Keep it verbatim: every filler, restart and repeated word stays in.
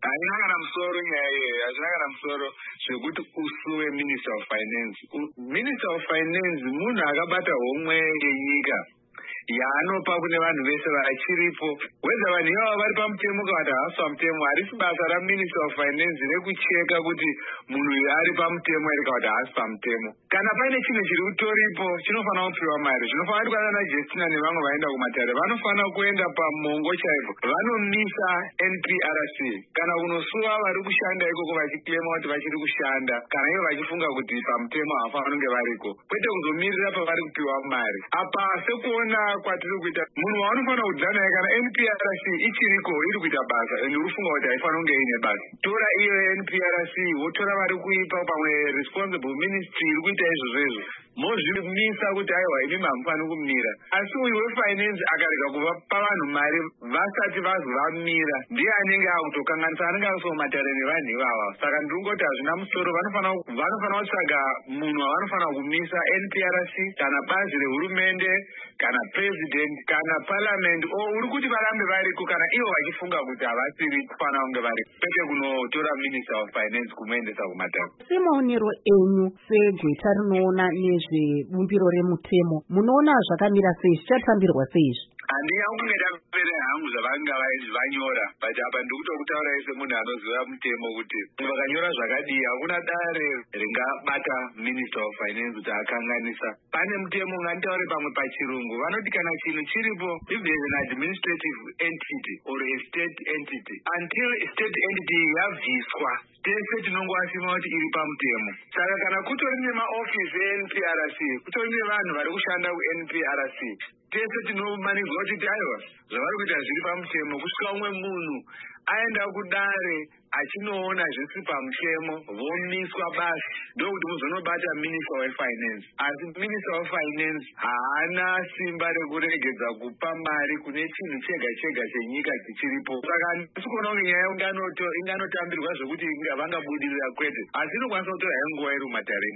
Haina kana musoro nyaya iyoyo, hazvina kana musoro zvekuti usuwe Minister of Finance. Minister of Finance munhu akabata homwe yenyika yaanopa kune vanhu vese vachiripo. Whether vanhu ivava vari pamutemo kana kuti havasi pamutemo, harisi basa raMinister of Finance rekucheka kuti munhu uyu ari pamutemo ere kana kuti haasi pamutemo. Kana paine chinhu chiri kutoripo chinofanira kupiwa mari. Zvinofanira kuti kana Justina nevamwe vaenda kumatare vanofanira kuenda pamongo chaipo vanomisa N P R C kana kunosuwa vari kushanda ikoko vachiklema kuti vachiri kushanda kana ivo vachifunga kuti pamutemo havafanira kunge variko, kwete kuzomirira pavari kupiwa mari. Apa sekuona kwatiri kuita munhu waanofanira kudya naye kana N P R C ichiriko iri kuita basa ende urufunga kuti haifanira kunge ine basa, tora iyo N P R C wotora vari kuipa pamwe responsible ministry iri kuita izvozvo izvo mozvimisa kuti aiwa imi hamufaniri kumira. Asi uyu wefinance akarega kuvapa vanhu mari vasati vazi vamira ndiye anenge akutokanganisa, anenge akusowa matare nevanhu ivava. Saka ndingoti hazvina musoro, vanofanira kutsvaga munhu wavanofanira kumisa N P R C kana bazi rehurumende kana president kana parliament, o uri kuti varambe variko kana ivo vachifunga kuti havasiri kufanira kunge variko, kwete kunotora Minister of Finance kumuendesa kumatare. Semaonero enyu segweta rinoona nezvebumbiro remutemo, munoona zvakamira sei, zvichatambirwa sei izvi? Handina kunge ndapere hangu zvavanga vanyora, but apa ndikutokutaura ese munhu anoziva mutemo kuti vakanyora zvakadii hakuna dare ringabata Minister of Finance kuti akanganisa. Pane mutemo, nganditaure pamwe pachirungu, vanoti kana chinhu chiripo, if there is an administrative entity or a state entity, until a state entity yabviswa tese tinongowasima kuti iri pamutemo. Saka kana kutori nemaofisi e-N P R C, kutori nevanhu vari kushanda ku-N P R C, tese tinomanigwa kuti aiwa zvavari kuita zviri pamutemo, kusvika umwe munhu aenda kudare achinoona zvisi pamutemo vomiswa basi, ndokuti muzonobata Minister of Finance. Asi Minister of Finance haana simba rekuregedza kupa mari kune chinhu chega chega chenyika chichiripo. Saka ndisi kuona kuti nyaya inganotambirwa zvokuti vangabudirira kwete, asi inokwanisa kutora henguva iri mumatare.